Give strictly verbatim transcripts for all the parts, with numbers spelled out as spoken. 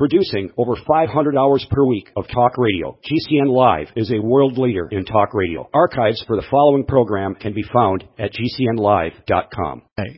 Producing over five hundred hours per week of talk radio, G C N Live is a world leader in talk radio. Archives for the following program can be found at G C N live dot com. Hey.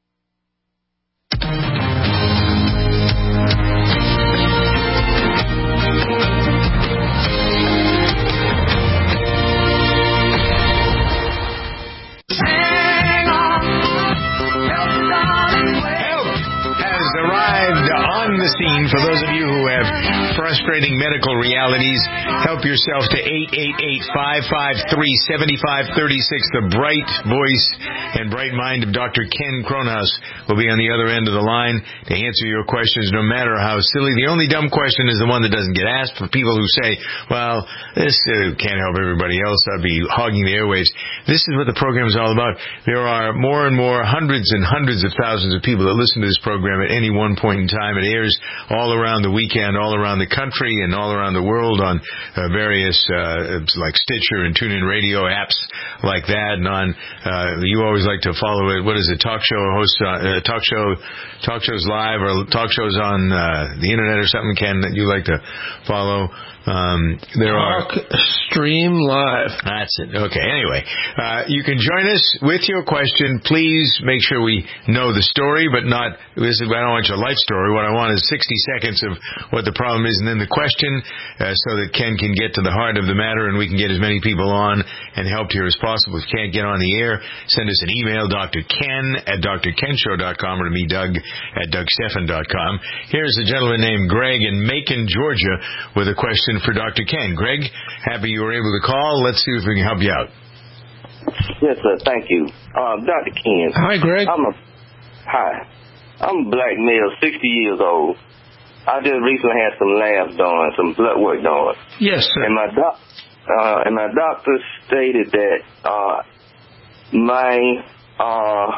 On the scene, for those of you who have frustrating medical realities, help yourself to eight eight eight, five five three, seven five three six. The bright voice and bright mind of Doctor Ken Kronhaus will be on the other end of the line to answer your questions, no matter how silly. The only dumb question is the one that doesn't get asked for people who say, well, this uh, can't help everybody else. I'd be hogging the airwaves. This is what the program is all about. There are more and more hundreds and hundreds of thousands of people that listen to this program at any one point in time. It airs all around the weekend, all around the country, and all around the world on uh, various, uh, like Stitcher and TuneIn Radio apps like that. And on, uh, you always like to follow it. What is it? Talk show hosts, uh, talk show, talk shows live or talk shows on uh, the internet or something, Ken, that you like to follow. Um, there Talk, are stream live. That's it. Okay. Anyway, uh, you can join us with your question. Please make sure we know the story, but not. This is, I don't want your life story. What I want is sixty seconds of what the problem is, and then the question, uh, so that Ken can get to the heart of the matter, and we can get as many people on and helped here as possible. If you can't get on the air, send us an email, D R Ken at D R Ken Show dot com, or to me, Doug at Doug Stephan dot com. Here's a gentleman named Greg in Macon, Georgia, with a question for Doctor Ken. Greg, happy you were able to call. Let's see if we can help you out. Yes, sir. Thank you. Uh, Doctor Ken. Hi, Greg. I'm a, hi. I'm a black male, sixty years old. I just recently had some labs done, some blood work done. Yes, sir. And my, doc, uh, and my doctor stated that uh, my uh,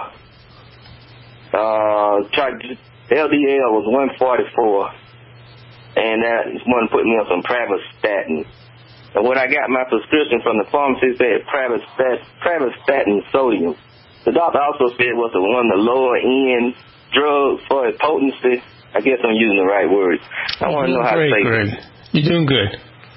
uh, L D L was one forty-four. And that one put me on some Pravastatin. And when I got my prescription from the pharmacy, it said Pravastatin, Pravastatin sodium. The doctor also said it was the one of the lower end drugs for its potency. I guess I'm using the right words. I want to know how great, safe Greg. it is. You're doing good.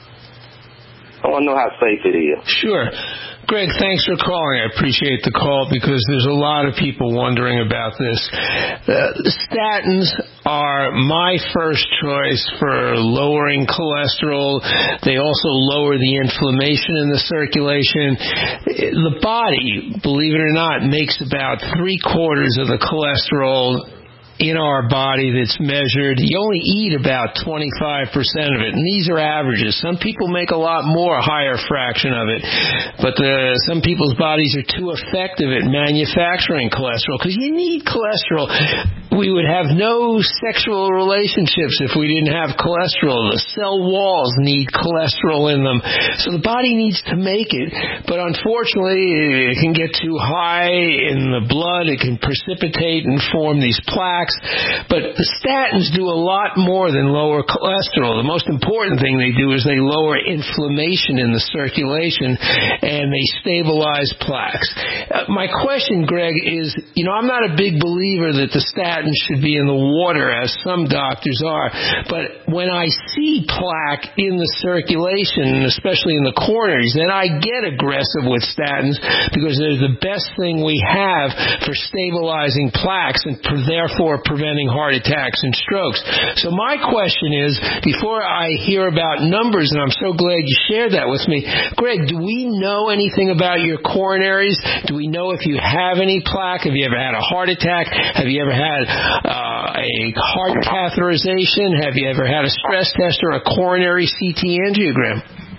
I want to know how safe it is. Sure. Greg, thanks for calling. I appreciate the call because there's a lot of people wondering about this. Uh, statins are my first choice for lowering cholesterol. They also lower the inflammation in the circulation. The body, believe it or not, makes about three quarters of the cholesterol in our body that's measured. You only eat about twenty-five percent of it, and these are averages. Some people make a lot more, a higher fraction of it, but the, some people's bodies are too effective at manufacturing cholesterol because you need cholesterol. We would have no sexual relationships if we didn't have cholesterol. The cell walls need cholesterol in them, so the body needs to make it, but unfortunately it can get too high in the blood. It can precipitate and form these plaques. But the statins do a lot more than lower cholesterol. The most important thing they do is they lower inflammation in the circulation and they stabilize plaques. Uh, my question, Greg, is, you know, I'm not a big believer that the statins should be in the water as some doctors are, but when I see plaque in the circulation, especially in the coronaries, then I get aggressive with statins because they're the best thing we have for stabilizing plaques and for, therefore preventing heart attacks and strokes. So my question is, before I hear about numbers, and I'm so glad you shared that with me, Greg, do we know anything about your coronaries? Do we know if you have any plaque? Have you ever had a heart attack? Have you ever had uh, a heart catheterization? Have you ever had a stress test or a coronary C T angiogram?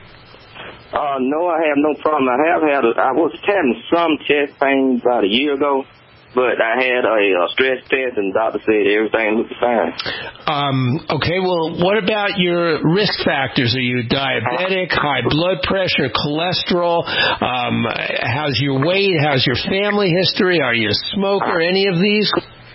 Uh, no, I have no problem. I have had, a, I was having some chest pain about a year ago. But I had a, a stress test, and the doctor said everything looked fine. Um, okay, well, what about your risk factors? Are you diabetic, high blood pressure, cholesterol? Um, how's your weight? How's your family history? Are you a smoker? Any of these?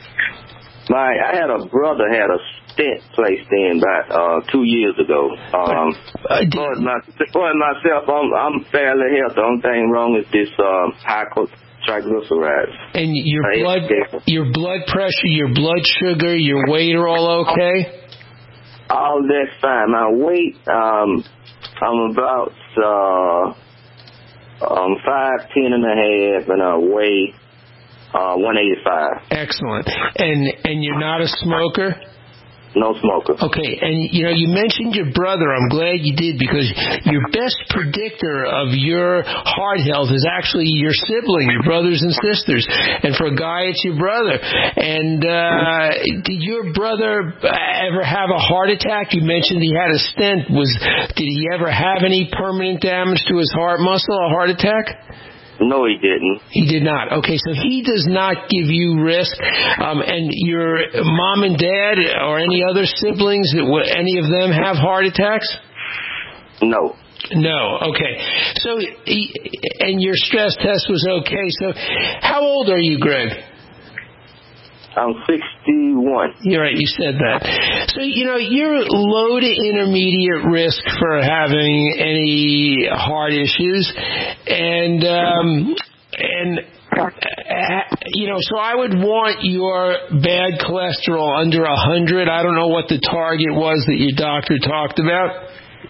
My, I had a brother had a stent placed in about uh, two years ago. Um, uh, as far as my, as far as myself, I'm, I'm fairly healthy. The only thing wrong is this um, high cholesterol. Triglycerides. And your blood, your blood pressure, your blood sugar, your weight are all okay? All that's fine. My weight, um, I'm about uh, um, five ten and a half, and I weigh uh, one eighty-five. Excellent. And and you're not a smoker? No smoker. Okay, and you know, you mentioned your brother. I'm glad you did, because your best predictor of your heart health is actually your sibling, your brothers and sisters. And for a guy, it's your brother. And uh, did your brother ever have a heart attack? You mentioned he had a stent. Was did he ever have any permanent damage to his heart muscle, a heart attack? No, he didn't. He did not. Okay, so he does not give you risk. Um, and your mom and dad or any other siblings, any of them have heart attacks? No. No. Okay. So, and your stress test was okay. So, how old are you, Greg? I'm sixty-one. You're right, you said that. So, you know, you're low to intermediate risk for having any heart issues. And, um, and, uh, you know, so I would want your bad cholesterol under one hundred. I don't know what the target was that your doctor talked about.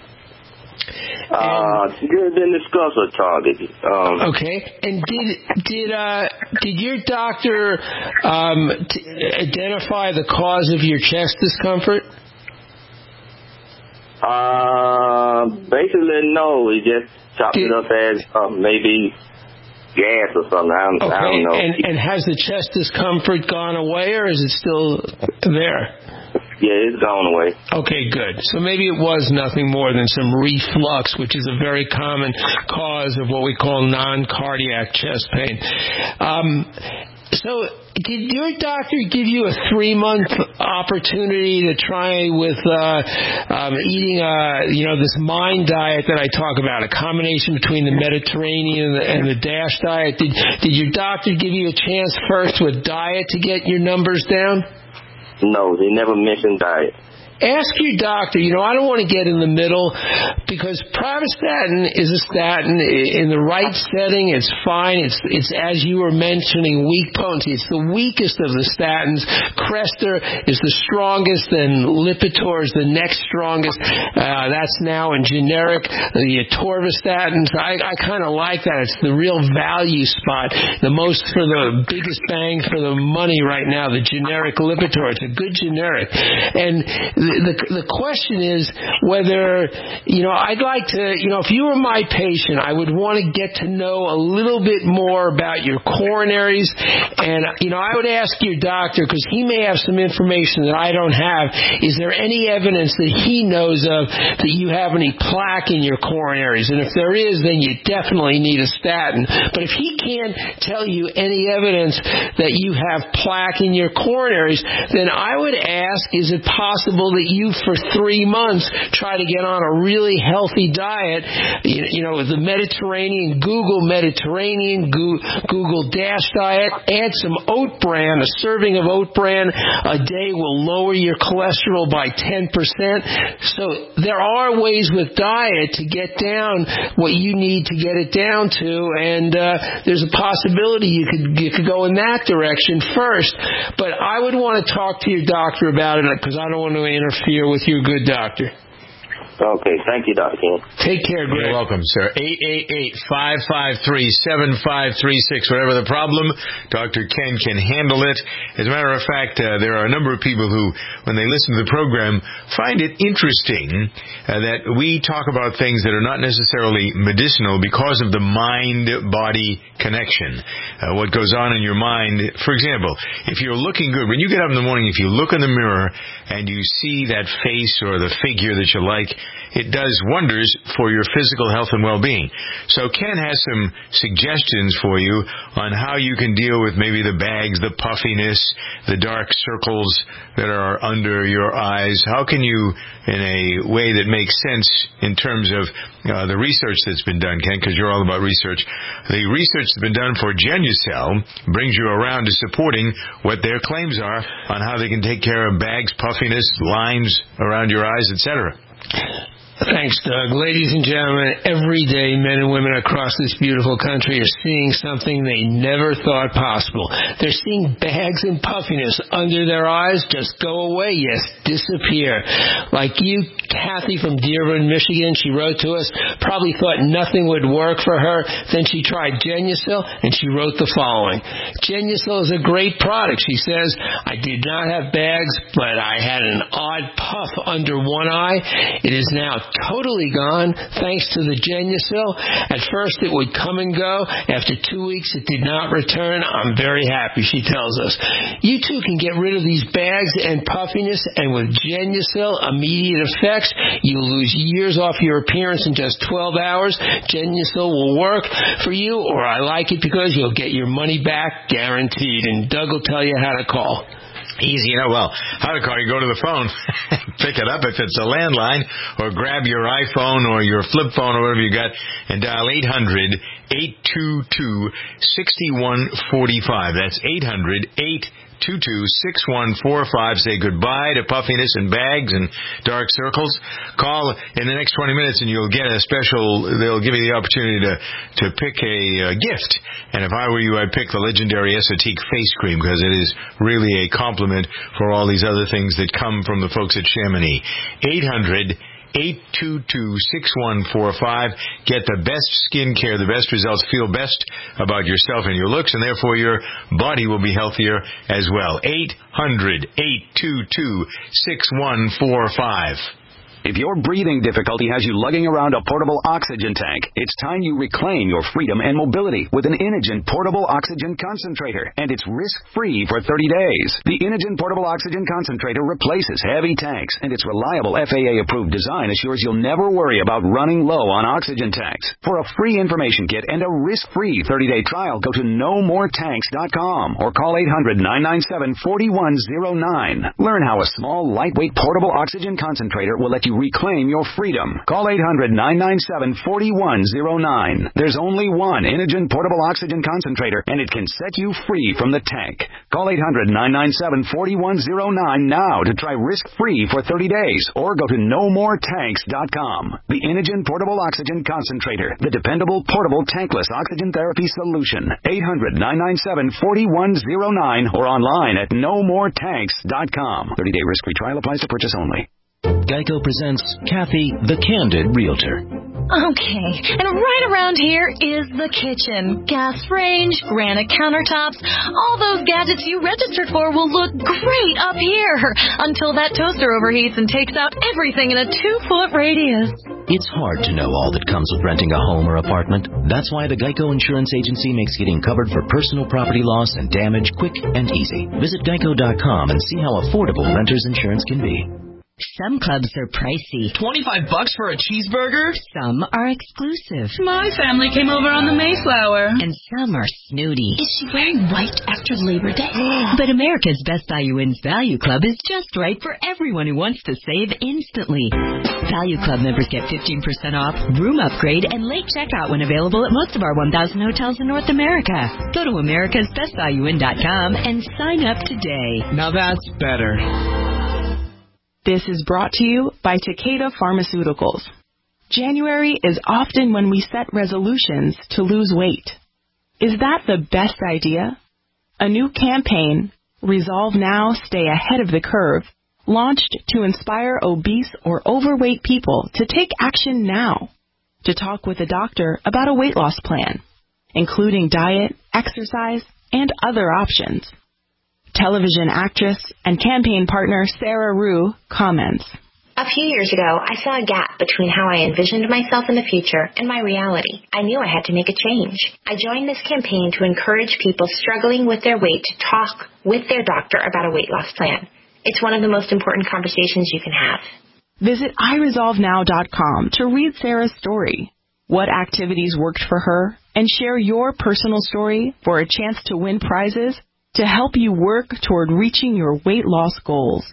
Uh, didn't discuss a target. Um, okay. And did did uh did your doctor um t- identify the cause of your chest discomfort? Uh, basically no. He just chopped did, it up as uh, maybe gas or something. I don't, okay. I don't know. And and has the chest discomfort gone away, or is it still there? Yeah, it's gone away. Okay, good. So maybe it was nothing more than some reflux, which is a very common cause of what we call non-cardiac chest pain. Um, so did your doctor give you a three-month opportunity to try with uh, um, eating, uh, you know, this MIND diet that I talk about, a combination between the Mediterranean and the, and the DASH diet? Did, did your doctor give you a chance first with diet to get your numbers down? No, they never mentioned diet. Ask your doctor. You know, I don't want to get in the middle, because pravastatin is a statin. In the right setting, it's fine. It's, it's as you were mentioning, weak potency. It's the weakest of the statins. Crestor is the strongest, and Lipitor is the next strongest. Uh, that's now in generic. The atorvastatins, I, I kind of like that. It's the real value spot. The most for the biggest bang for the money right now, the generic Lipitor. It's a good generic. And the The, the question is whether, you know, I'd like to, you know, if you were my patient, I would want to get to know a little bit more about your coronaries. And, you know, I would ask your doctor, because he may have some information that I don't have, is there any evidence that he knows of that you have any plaque in your coronaries? And if there is, then you definitely need a statin. But if he can't tell you any evidence that you have plaque in your coronaries, then I would ask, is it possible that you for three months try to get on a really healthy diet, you, you know, the Mediterranean, Google Mediterranean, Google DASH diet, add some oat bran. A serving of oat bran a day will lower your cholesterol by ten percent. So there are ways with diet to get down what you need to get it down to, and uh, there's a possibility you could you could go in that direction first. But I would want to talk to your doctor about it, because I don't want to interfere with your good doctor. Okay, thank you, Doctor Ken. Take care, Greg. You're welcome, sir. eight eight eight, five five three, seven five three six. Whatever the problem, Doctor Ken can handle it. As a matter of fact, uh, there are a number of people who, when they listen to the program, find it interesting uh, that we talk about things that are not necessarily medicinal because of the mind-body connection. Uh, what goes on in your mind. For example, if you're looking good, when you get up in the morning, if you look in the mirror and you see that face or the figure that you like, it does wonders for your physical health and well-being. So Ken has some suggestions for you on how you can deal with maybe the bags, the puffiness, the dark circles that are under your eyes. How can you, in a way that makes sense in terms of uh, the research that's been done, Ken, because you're all about research. The research that's been done for Genucell brings you around to supporting what their claims are on how they can take care of bags, puffiness, lines around your eyes, et cetera. Thanks, Doug. Ladies and gentlemen, every day men and women across this beautiful country are seeing something they never thought possible. They're seeing bags and puffiness under their eyes just go away, yes, disappear. Like you, Kathy from Dearborn, Michigan, she wrote to us, probably thought nothing would work for her. Then she tried Genusil, and she wrote the following. Genusil is a great product. She says, I did not have bags, but I had an odd puff under one eye. It is now totally gone thanks to the Genusil. At first it would come and go. After two weeks it did not return. I'm very happy, she tells us. You too can get rid of these bags and puffiness, and with Genusil, immediate effects. You'll lose years off your appearance in just twelve hours. Genusil will work for you, or I like it because you'll get your money back guaranteed. And Doug will tell you how to call. Easy, you know, well, how to call, you go to the phone, pick it up if it's a landline, or grab your iPhone or your flip phone or whatever you got, and dial eight hundred, eight two two, six one four five. That's eight hundred, eight two two, six one four five. Say goodbye to puffiness and bags and dark circles. Call in the next twenty minutes and you'll get a special, they'll give you the opportunity to, to pick a uh, gift. And if I were you, I'd pick the legendary Esotique face cream because it is really a compliment for all these other things that come from the folks at Chamonix. eight hundred, eight two two, six one four five. Get the best skin care, the best results. Feel best about yourself and your looks, and therefore your body will be healthier as well. eight hundred, eight two two, six one four five. If your breathing difficulty has you lugging around a portable oxygen tank, it's time you reclaim your freedom and mobility with an Inogen Portable Oxygen Concentrator, and it's risk-free for thirty days. The Inogen Portable Oxygen Concentrator replaces heavy tanks, and its reliable F A A-approved design assures you'll never worry about running low on oxygen tanks. For a free information kit and a risk-free thirty-day trial, go to no more tanks dot com or call eight hundred, nine nine seven, four one zero nine. Learn how a small, lightweight portable oxygen concentrator will let you reclaim your freedom. Call eight hundred, nine nine seven, four one zero nine. There's only one Inogen Portable Oxygen Concentrator, and it can set you free from the tank. Call eight hundred, nine nine seven, four one zero nine now to try risk-free for thirty days, or go to no more tanks dot com. The Inogen Portable Oxygen Concentrator, the dependable portable tankless oxygen therapy solution. eight hundred, nine nine seven, four one zero nine or online at no more tanks dot com. thirty-day risk-free trial applies to purchase only. Geico presents Kathy, the Candid Realtor. Okay, and right around here is the kitchen. Gas range, granite countertops, all those gadgets you registered for will look great up here until that toaster overheats and takes out everything in a two-foot radius. It's hard to know all that comes with renting a home or apartment. That's why the Geico Insurance Agency makes getting covered for personal property loss and damage quick and easy. Visit geico dot com and see how affordable renter's insurance can be. Some clubs are pricey. twenty-five bucks for a cheeseburger? Some are exclusive. My family came over on the Mayflower. And some are snooty. Is she wearing white after Labor Day? But America's Best Value Inns Value Club is just right for everyone who wants to save instantly. Value Club members get fifteen percent off, room upgrade, and late checkout when available at most of our one thousand hotels in North America. Go to americas best value inn dot com and sign up today. Now that's better. This is brought to you by Takeda Pharmaceuticals. January is often when we set resolutions to lose weight. Is that the best idea? A new campaign, Resolve Now, Stay Ahead of the Curve, launched to inspire obese or overweight people to take action now, to talk with a doctor about a weight loss plan, including diet, exercise, and other options. Television actress and campaign partner Sarah Rue comments. A few years ago, I saw a gap between how I envisioned myself in the future and my reality. I knew I had to make a change. I joined this campaign to encourage people struggling with their weight to talk with their doctor about a weight loss plan. It's one of the most important conversations you can have. Visit i resolve now dot com to read Sarah's story, what activities worked for her, and share your personal story for a chance to win prizes to help you work toward reaching your weight loss goals.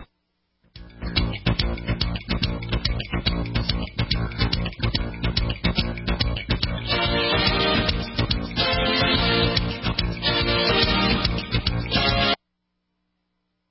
Are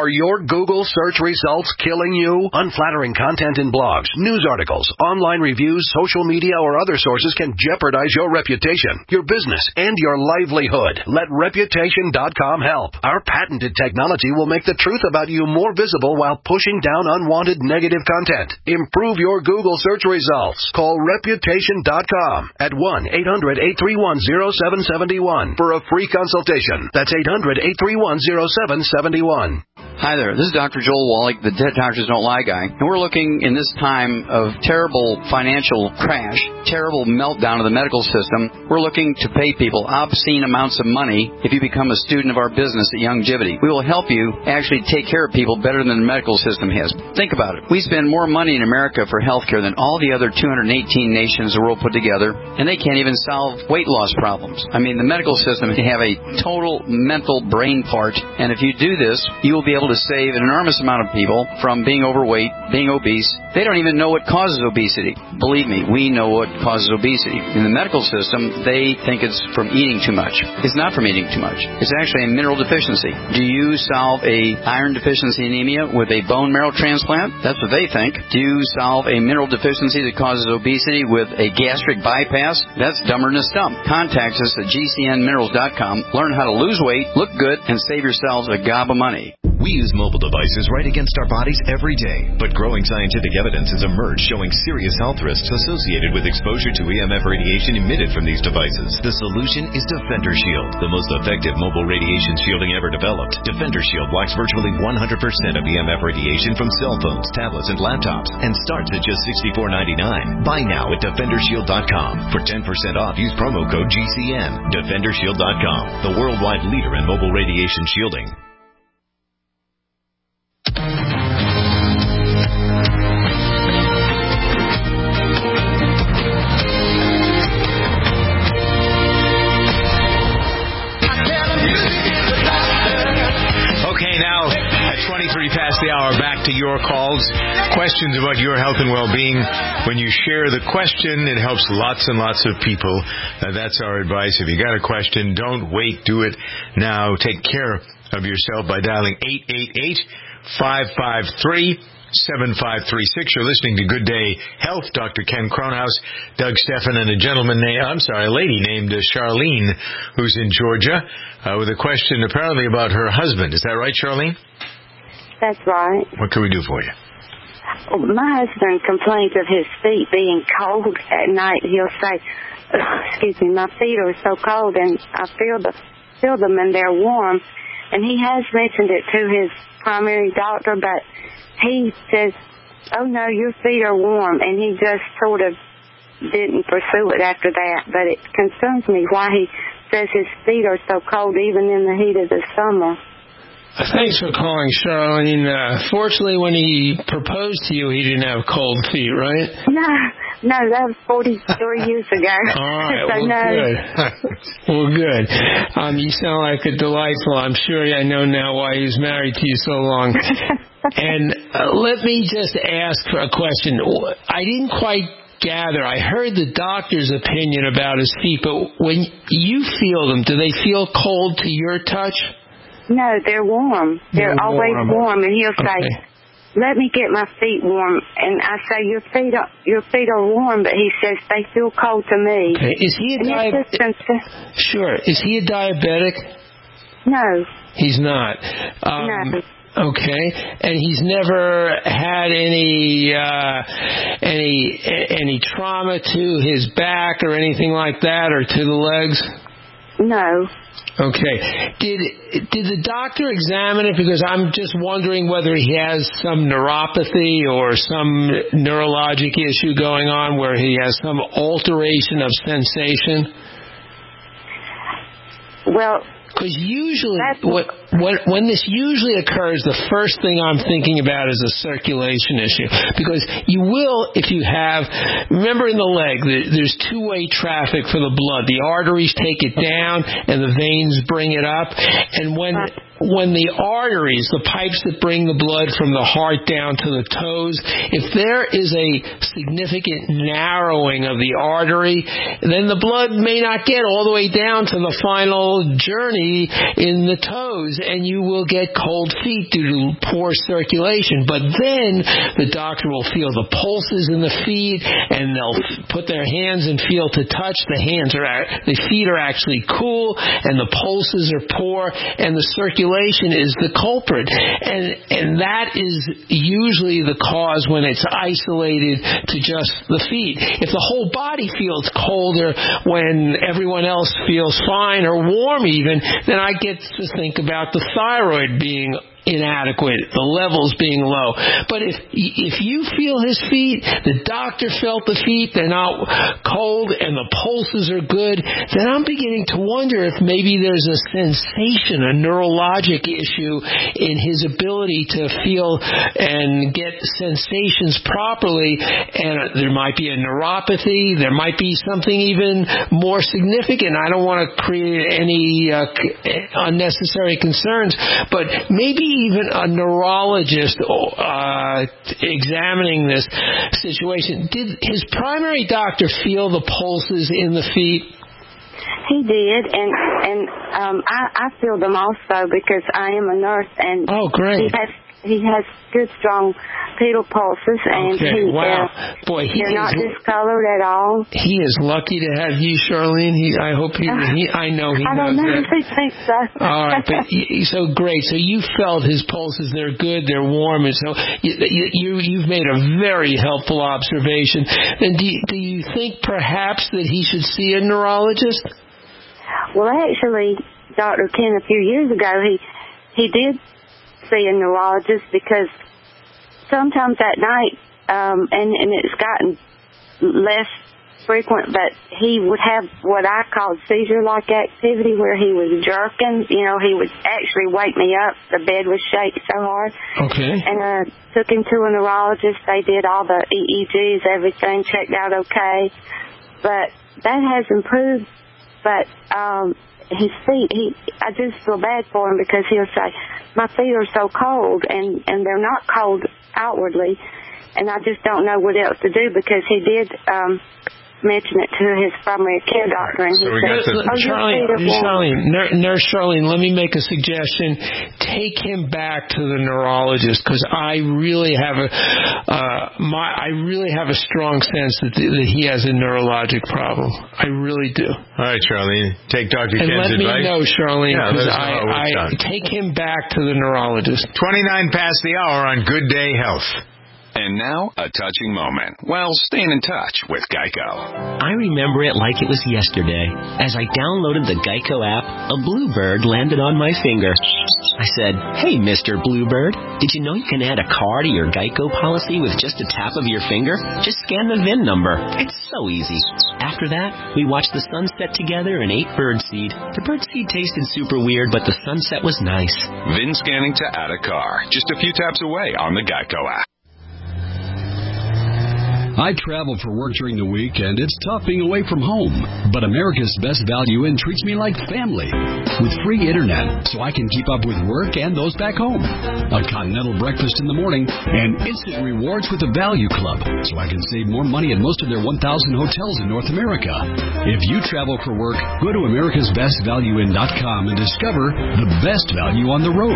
Are your Google search results killing you? Unflattering content in blogs, news articles, online reviews, social media, or other sources can jeopardize your reputation, your business, and your livelihood. Let Reputation dot com help. Our patented technology will make the truth about you more visible while pushing down unwanted negative content. Improve your Google search results. Call Reputation dot com at one eight hundred eight three one zero seven seven one for a free consultation. That's eight hundred eight three one zero seven seven one. Hi there, this is Doctor Joel Wallach, the Dead Doctors Don't Lie guy, and we're looking in this time of terrible financial crash, terrible meltdown of the medical system. We're looking to pay people obscene amounts of money if you become a student of our business at Youngevity. We will help you actually take care of people better than the medical system has. Think about it. We spend more money in America for health care than all the other two hundred eighteen nations of the world put together, and they can't even solve weight loss problems. I mean, the medical system can have a total mental brain fart, and if you do this, you will be able to save an enormous amount of people from being overweight, being obese. They don't even know what causes obesity. Believe me, we know what causes obesity. In the medical system, they think it's from eating too much. It's not from eating too much. It's actually a mineral deficiency. Do you solve a iron deficiency anemia with a bone marrow transplant? That's what they think. Do you solve a mineral deficiency that causes obesity with a gastric bypass? That's dumber than a stump. Contact us at G C N minerals dot com. Learn how to lose weight, look good, and save yourselves a gob of money. We use mobile devices right against our bodies every day, but growing scientific evidence has emerged showing serious health risks associated with exposure to E M F radiation emitted from these devices. The solution is Defender Shield, the most effective mobile radiation shielding ever developed. Defender Shield blocks virtually one hundred percent of E M F radiation from cell phones, tablets, and laptops, and starts at just sixty-four ninety-nine. Buy now at Defender Shield dot com. For ten percent off, use promo code G C N. Defender Shield dot com, the worldwide leader in mobile radiation shielding. Okay, now at twenty-three past the hour, back to your calls. Questions about your health and well-being. When you share the question, it helps lots and lots of people. Uh, that's our advice. If you got a question, don't wait. Do it now. Take care of yourself by dialing eight eight eight, five five three, seven five three six. You're listening to Good Day Health. Doctor Ken Cronhaus, Doug Stephan, and a gentleman named, I'm sorry, a lady named uh, Charlene, who's in Georgia, uh, with a question apparently about her husband. Is that right, Charlene? That's right. What can we do for you? My husband complains of his feet being cold at night. He'll say, excuse me, my feet are so cold, and I feel the feel them and they're warm. And he has mentioned it to his primary doctor, but he says, oh, no, your feet are warm. And he just sort of didn't pursue it after that. But it concerns me why he says his feet are so cold even in the heat of the summer. Thanks for calling, Charlene. Uh, fortunately, when he proposed to you, he didn't have cold feet, right? No, no, that was forty-three years ago. All right, so well, no. good. Well, good. Um, you sound like a delightful. I'm sure I know now why he was married to you so long. And uh, let me just ask for a question. I didn't quite gather. I heard the doctor's opinion about his feet, but when you feel them, do they feel cold to your touch? No, they're warm. They're, they're always warm. warm. And he'll say, okay, let me get my feet warm. And I say, your feet are, your feet are warm, but he says they feel cold to me. Okay. Is he a diabetic? Sure. Is he a diabetic? No. He's not. Um, no. Okay, and he's never had any uh, any any trauma to his back or anything like that, or to the legs? No. Okay. Did did the doctor examine it? Because I'm just wondering whether he has some neuropathy or some neurologic issue going on where he has some alteration of sensation. Well, because usually, what, when, when this usually occurs, the first thing I'm thinking about is a circulation issue. Because you will, if you have, remember in the leg, there's two-way traffic for the blood. The arteries take it down, and the veins bring it up. And when when the arteries, the pipes that bring the blood from the heart down to the toes, if there is a significant narrowing of the artery, then the blood may not get all the way down to the final journey in the toes, and you will get cold feet due to poor circulation. But then the doctor will feel the pulses in the feet, and they'll put their hands and feel to touch. The hands are, the feet are actually cool, and the pulses are poor, and the circulation is the culprit. And and that is usually the cause when it's isolated to just the feet. If the whole body feels colder when everyone else feels fine or warm even, then I get to think about the thyroid being inadequate, the levels being low. But if if you feel his feet, the doctor felt the feet, they're not cold, and the pulses are good, then I'm beginning to wonder if maybe there's a sensation, a neurologic issue in his ability to feel and get sensations properly, and there might be a neuropathy, there might be something even more significant. I don't want to create any uh, unnecessary concerns, but maybe even a neurologist uh, examining this situation. Did his primary doctor feel the pulses in the feet? He did, and and um, I, I feel them also because I am a nurse, and oh, great. he has he has good, strong pedal pulses, and okay. he, wow. uh, Boy, he they're is, not discolored at all. He is lucky to have you, Charlene. He, I hope he, he I know he I knows don't know that. if he thinks so. All right, but you, so great. So you felt his pulses; they're good, they're warm, and so you, you you've made a very helpful observation. Then, do you, do you think perhaps that he should see a neurologist? Well, actually, Doctor Ken, a few years ago, he he did see a neurologist because sometimes at night, um, and, and it's gotten less frequent, but he would have what I called seizure-like activity where he was jerking. You know, he would actually wake me up. The bed was shaking so hard. Okay. And uh, took him to a neurologist. They did all the E E Gs, everything checked out okay. But that has improved. But um, his feet, he, I just feel bad for him because he'll say, my feet are so cold, and, and they're not cold outwardly, and I just don't know what else to do because he did um, mention it to his primary care doctor, and he so said, oh, Charlene, Charlene, Nurse Charlene, let me make a suggestion. Take him back to the neurologist because I really have a uh, my I really have a strong sense that, th- that he has a neurologic problem. I really do. All right, Charlene, take Doctor And Ken's let me advice. know, Charlene, Yeah, because let us know how it I, works I take him back to the neurologist. twenty-nine past the hour on Good Day Health. And now, a touching moment. Well, staying in touch with Geico. I remember it like it was yesterday. As I downloaded the Geico app, a bluebird landed on my finger. I said, hey, Mister Bluebird, did you know you can add a car to your Geico policy with just a tap of your finger? Just scan the V I N number. It's so easy. After that, we watched the sunset together and ate birdseed. The birdseed tasted super weird, but the sunset was nice. V I N scanning to add a car. Just a few taps away on the Geico app. I travel for work during the week, and it's tough being away from home. But America's Best Value Inn treats me like family, with free internet, so I can keep up with work and those back home. A continental breakfast in the morning, and instant rewards with the Value Club, so I can save more money at most of their one thousand hotels in North America. If you travel for work, go to americas best value inn dot com and discover the best value on the road.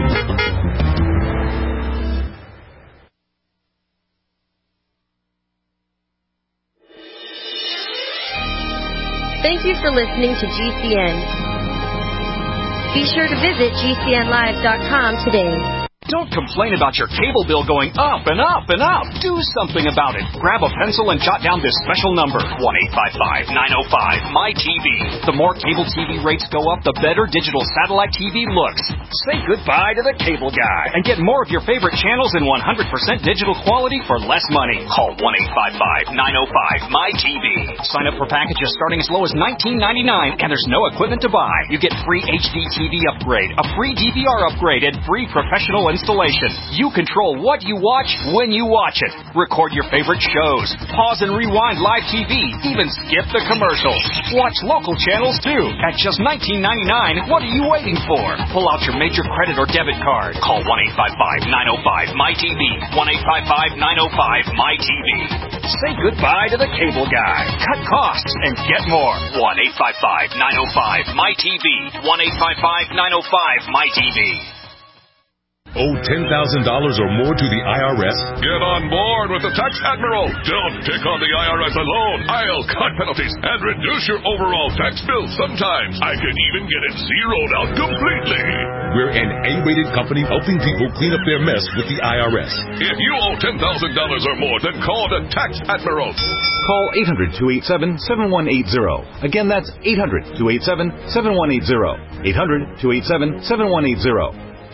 Thank you for listening to G C N. Be sure to visit G C N live dot com today. Don't complain about your cable bill going up and up and up. Do something about it. Grab a pencil and jot down this special number, one eight five five, nine oh five, M Y T V. The more cable T V rates go up, the better digital satellite T V looks. Say goodbye to the cable guy and get more of your favorite channels in one hundred percent digital quality for less money. Call one eight five five, nine oh five, M Y T V. Sign up for packages starting as low as nineteen ninety-nine, and there's no equipment to buy. You get free H D T V upgrade, a free D V R upgrade, and free professional and installation. You control what you watch when you watch it. Record your favorite shows. Pause and rewind live T V. Even skip the commercials. Watch local channels too. At just nineteen ninety-nine dollars, what are you waiting for? Pull out your major credit or debit card. Call one eight five five, nine oh five, M Y T V. one eight five five, nine oh five, M Y T V. Say goodbye to the cable guy. Cut costs and get more. one eight five five, nine oh five, M Y T V. one eight five five, nine oh five, M Y T V. Owe ten thousand dollars or more to the I R S? Get on board with the Tax Admiral. Don't take on the I R S alone. I'll cut penalties and reduce your overall tax bill. Sometimes I can even get it zeroed out completely. We're an A-rated company helping people clean up their mess with the I R S. If you owe ten thousand dollars or more, then call the Tax Admiral. Call eight hundred, two eight seven, seven one eight zero. Again, that's eight hundred, two eight seven, seven one eight zero. eight hundred, two eight seven, seven one eight zero.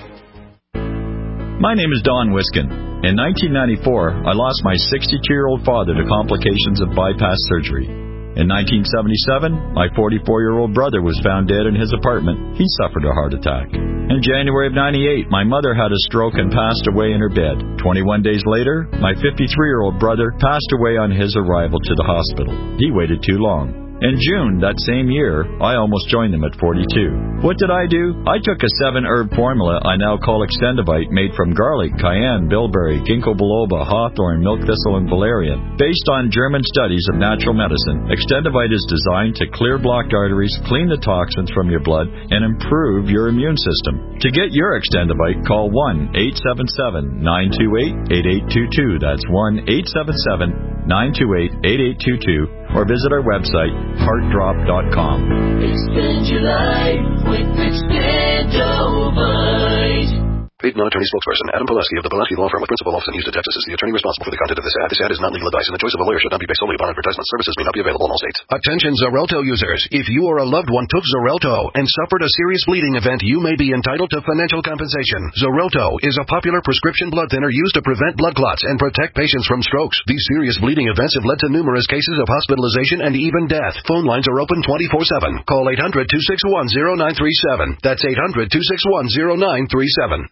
My name is Don Wiskin. In nineteen ninety-four, I lost my sixty-two-year-old father to complications of bypass surgery. In nineteen seventy-seven, my forty-four-year-old brother was found dead in his apartment. He suffered a heart attack. In January of ninety-eight, my mother had a stroke and passed away in her bed. twenty-one days later, my fifty-three-year-old brother passed away on his arrival to the hospital. He waited too long. In June that same year, I almost joined them at forty-two. What did I do? I took a seven-herb formula I now call Extendivite, made from garlic, cayenne, bilberry, ginkgo biloba, hawthorn, milk thistle, and valerian. Based on German studies of natural medicine, Extendivite is designed to clear blocked arteries, clean the toxins from your blood, and improve your immune system. To get your Extendivite, call one eight seven seven, nine two eight, eight eight two two. That's one eight seven seven, nine two eight, eight eight two two. Or visit our website, heart drop dot com. Extend your life with Extendovite. Paid non-attorney spokesperson Adam Pileski of the Pileski Law Firm with principal office in Houston, Texas is the attorney responsible for the content of this ad. This ad is not legal advice, and the choice of a lawyer should not be based solely upon advertisement. Services may not be available in all states. Attention Xarelto users. If you or a loved one took Xarelto and suffered a serious bleeding event, you may be entitled to financial compensation. Xarelto is a popular prescription blood thinner used to prevent blood clots and protect patients from strokes. These serious bleeding events have led to numerous cases of hospitalization and even death. Phone lines are open twenty-four seven. Call eight hundred, two six one, zero nine three seven. That's eight hundred, two six one, zero nine three seven.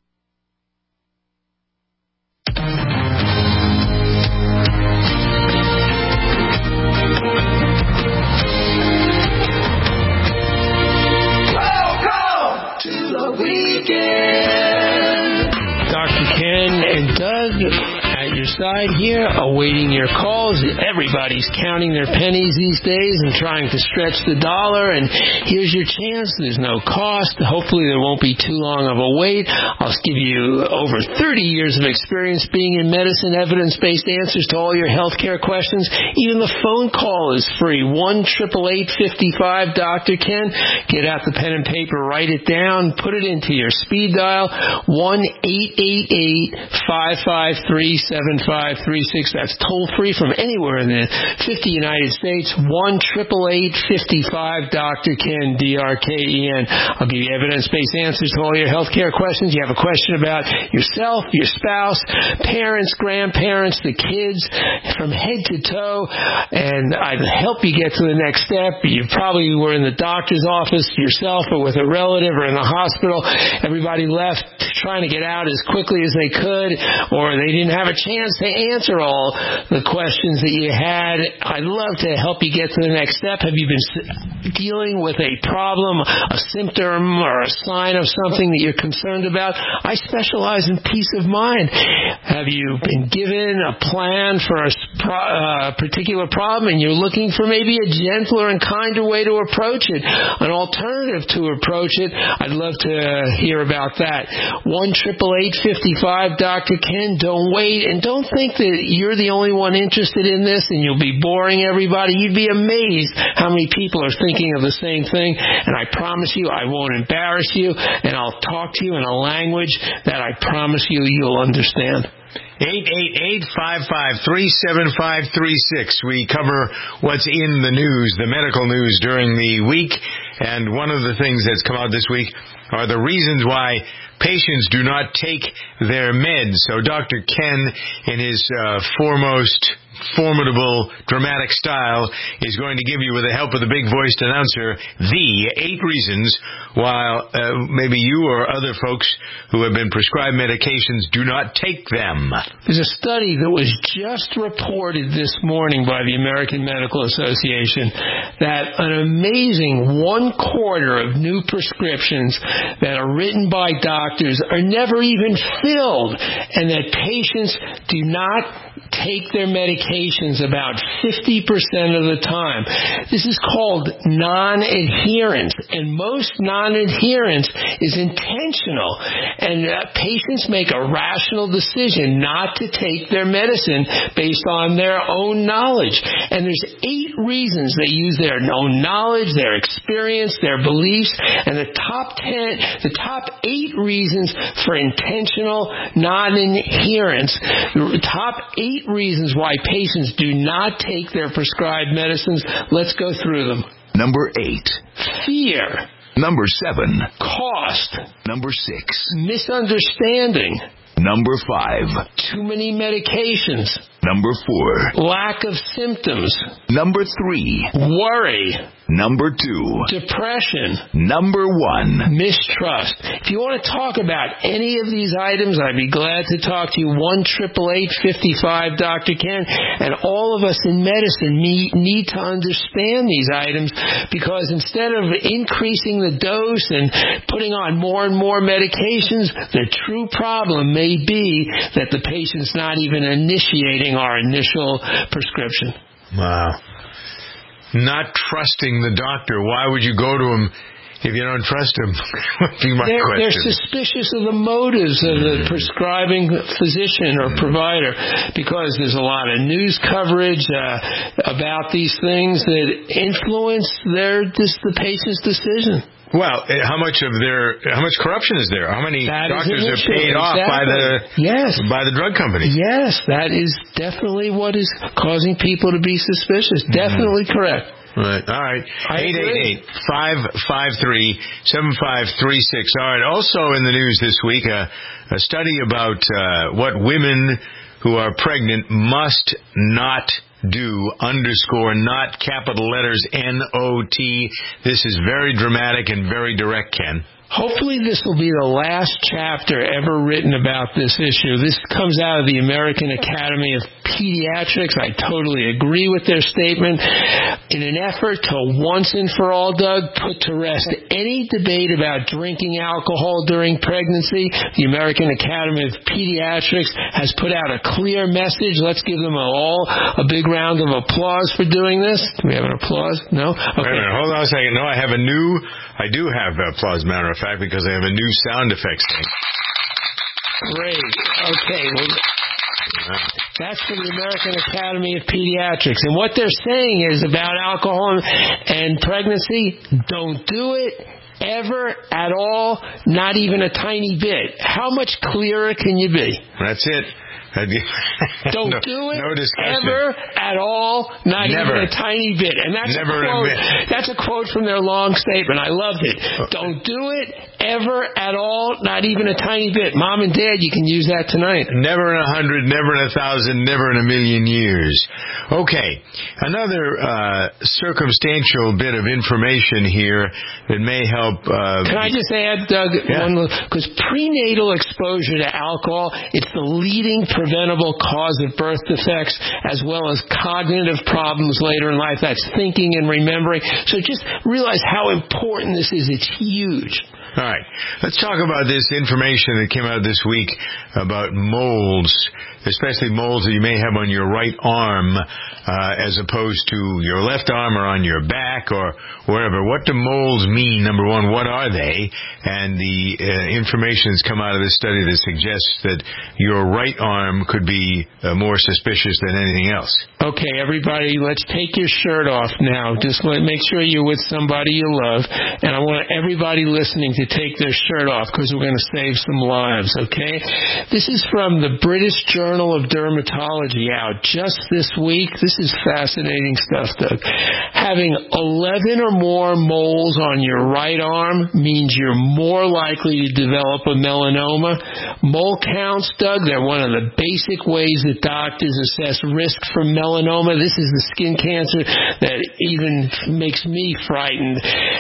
Doctor Ken and Doug at your side here, awaiting your calls. Everybody's counting their pennies these days and trying to stretch the dollar, and here's your chance. There's no cost. Hopefully there won't be too long of a wait. I'll give you over thirty years of experience being in medicine, evidence-based answers to all your health care questions. Even the phone call is free. one eight eight eight, five five, Doctor Ken. Get out the pen and paper, write it down, put it into your speed dial. one eight eight eight, five five three, seven five three six. That's toll-free from anywhere in the fifty United States. one eight eight eight, five five, Doctor Ken, D R K E N. I'll give you evidence-based answers to all your health care questions. You have a question about yourself, your spouse, parents, grandparents, the kids, from head to toe, and I'd help you get to the next step. You probably were in the doctor's office yourself or with a relative or in the hospital. Everybody left trying to get out as quickly as they could, or they didn't have a chance to answer all the questions that you had. I'd love to help you get to the next step. Have you been dealing with a problem, a symptom, or a sign of something that you're concerned about? I specialize in peace of mind. Have you been given a plan for a uh, particular problem and you're looking for maybe a gentler and kinder way to approach it, an alternative to approach it? I'd love to hear about that. one eight eight eight, five five, Doctor Ken. Don't wait, and don't think that you're the only one interested in this and you'll be boring everybody. You'd be amazed how many people are thinking of the same thing, and I promise you I won't embarrass you, and I'll talk to you in a language that I promise you you'll understand. eight eight eight, five five three, seven five three six. We cover what's in the news, the medical news during the week, and one of the things that's come out this week are the reasons why patients do not take their meds. So Doctor Ken, in his uh, foremost formidable, dramatic style, is going to give you, with the help of the big-voiced announcer, the eight reasons why uh, maybe you or other folks who have been prescribed medications do not take them. There's a study that was just reported this morning by the American Medical Association that an amazing one quarter of new prescriptions that are written by doctors are never even filled, and that patients do not take their medications about fifty percent of the time. This is called non-adherence, and most non-adherence is intentional, and uh, patients make a rational decision not to take their medicine based on their own knowledge. And there's eight reasons they use their own knowledge, their experience, their beliefs, and the top ten, the top eight reasons for intentional non-adherence, the top eight reasons why patients do not take their prescribed medicines. Let's go through them. Number eight. Fear. Number seven. Cost. Number six. Misunderstanding. Number five. Too many medications. Number four. Lack of symptoms. Number three. Worry. Number two. Depression. Number one. Mistrust. If you want to talk about any of these items, I'd be glad to talk to you. one eight eight eight, five five, Doctor Ken. And all of us in medicine need, need to understand these items, because instead of increasing the dose and putting on more and more medications, the true problem may be that the patient's not even initiating our initial prescription. Wow. Not trusting the doctor. Why would you go to him if you don't trust him? Would be my they're, question. They're suspicious of the motives of the prescribing physician or provider, because there's a lot of news coverage uh, about these things that influence their this, the patient's decision. Well, how much of their, how much corruption is there? How many that doctors are issue. paid exactly. off by the yes. by the drug company? Yes, that is definitely what is causing people to be suspicious. Mm-hmm. Definitely correct. Right. All right. eight eight eight, five five three, seven five three six. All right. Also in the news this week, uh, a study about uh, what women who are pregnant must not do, underscore, not capital letters, N O T. This is very dramatic and very direct, Ken. Hopefully this will be the last chapter ever written about this issue. This comes out of the American Academy of Pediatrics. I totally agree with their statement. In an effort to once and for all, Doug, put to rest any debate about drinking alcohol during pregnancy, the American Academy of Pediatrics has put out a clear message. Let's give them all a big round of applause for doing this. Do we have an applause? No? Okay. Wait a minute. Hold on a second. No, I have a new, I do have applause, matter of fact, because I have a new sound effects thing. Great. Okay. Well, that's from the American Academy of Pediatrics. And what they're saying is about alcohol and pregnancy, don't do it ever at all, not even a tiny bit. How much clearer can you be? That's it. Don't no, do it no discussion. ever at all, not Never. even a tiny bit. And that's Never a quote. admit. That's a quote from their long statement. I loved it. Don't do it ever at all, not even a tiny bit. Mom and Dad, you can use that tonight. Never in a hundred, never in a thousand, never in a million years. Okay, another uh, circumstantial bit of information here that may help. Uh, Can I just add, Doug, yeah. one because prenatal exposure to alcohol, it's the leading preventable cause of birth defects as well as cognitive problems later in life. That's thinking and remembering. So just realize how important this is. It's huge. All right. Let's talk about this information that came out this week about moles, especially moles that you may have on your right arm uh, as opposed to your left arm or on your back or wherever. What do moles mean? Number one, what are they? And the uh, information that's come out of this study that suggests that your right arm could be uh, more suspicious than anything else. Okay, everybody, let's take your shirt off now. Just let, make sure you're with somebody you love. And I want everybody listening to take their shirt off because we're going to save some lives, okay? This is from the British Journal of Dermatology out just this week. This is fascinating stuff, Doug. Having eleven or more moles on your right arm means you're more likely to develop a melanoma. Mole counts, Doug, they're one of the basic ways that doctors assess risk for melanoma. melanoma. This is the skin cancer that even makes me frightened.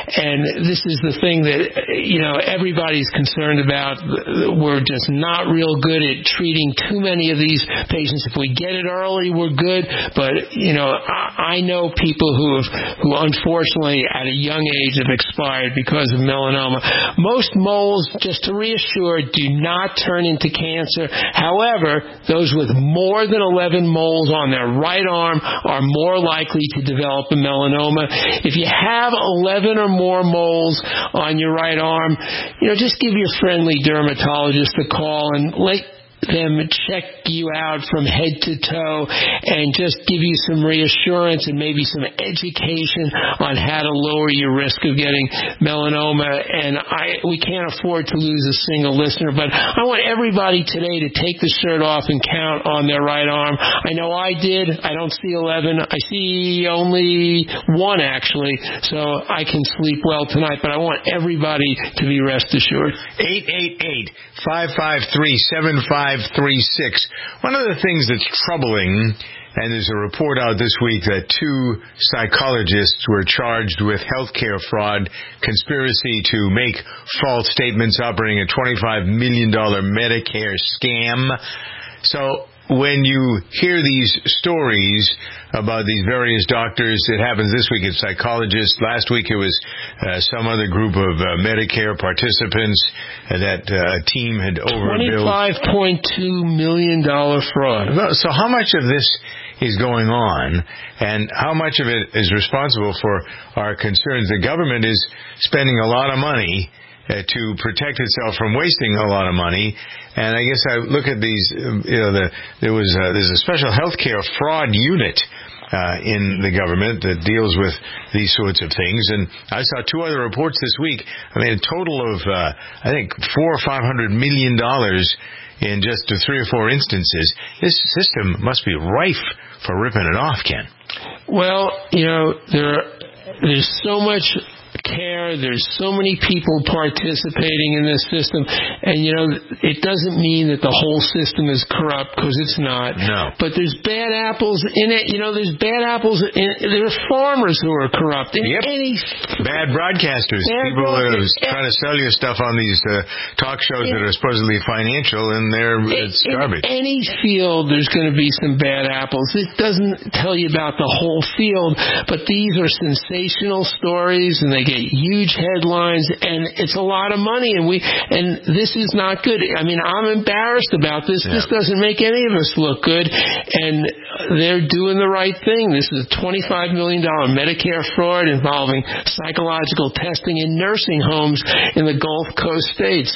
And this is the thing that, you know, everybody's concerned about. We're just not real good at treating too many of these patients. If we get it early, we're good. But, you know, I, I know people who have, who unfortunately at a young age have expired because of melanoma. Most moles, just to reassure, do not turn into cancer. However, those with more than eleven moles on their right arm are more likely to develop a melanoma. If you have eleven or more moles on your right arm, you know, just give your friendly dermatologist a call and let them check you out from head to toe and just give you some reassurance and maybe some education on how to lower your risk of getting melanoma. And I we can't afford to lose a single listener, but I want everybody today to take the shirt off and count on their right arm. I know I did. I don't see eleven. I see only one, actually, so I can sleep well tonight, but I want everybody to be rest assured. eight eight eight, five five three, seven five three six. One of the things that's troubling, and there's a report out this week that two psychologists were charged with healthcare fraud, conspiracy to make false statements operating a twenty-five million dollars Medicare scam. So when you hear these stories about these various doctors, it happens this week it's psychologists. Last week it was uh, some other group of uh, Medicare participants uh, that uh, a team had overbilled. twenty-five point two million dollars fraud. So how much of this is going on, and how much of it is responsible for our concerns? The government is spending a lot of money Uh, to protect itself from wasting a lot of money, and I guess I look at these. You know, the, there was a, there's a special healthcare fraud unit uh, in the government that deals with these sorts of things, and I saw two other reports this week. I mean, a total of uh, I think four or five hundred million dollars in just three or four instances. This system must be rife for ripping it off, Ken. Well, you know, there there's so much care. There's so many people participating in this system, and you know, it doesn't mean that the whole system is corrupt, because it's not. No. But there's bad apples in it. You know, there's bad apples in there are farmers who are corrupt. In yep. any bad broadcasters, bad people that are broadcast- trying to sell you stuff on these uh, talk shows in, that are supposedly financial, and they're it's in garbage. In any field, there's going to be some bad apples. It doesn't tell you about the whole field, but these are sensational stories, and they get huge headlines, and it's a lot of money, and we and this is not good. I mean, I'm embarrassed about this. Yeah. This doesn't make any of us look good, and they're doing the right thing. This is a twenty-five million dollars Medicare fraud involving psychological testing in nursing homes in the Gulf Coast states.